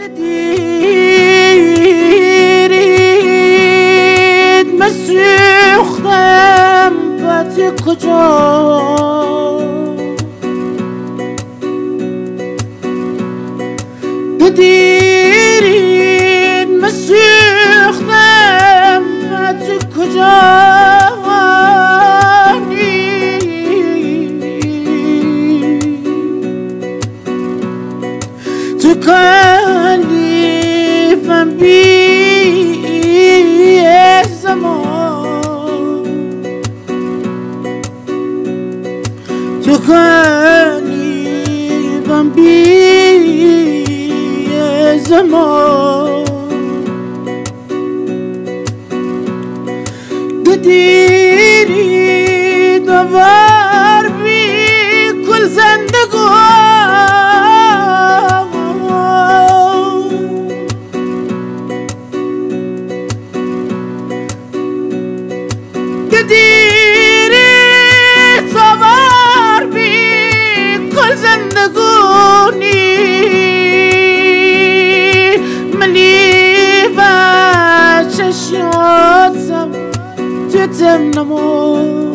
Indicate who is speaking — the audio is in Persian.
Speaker 1: دیرید مسوختم پتی کجا دیرید مسوختم پتی کجا تو کلیفم بی زمان تو کلیفم بی زمان دیری دوار بی کل زندگان دیری دوار بی کل زندگانی ملی و چشیاتم تتم نمو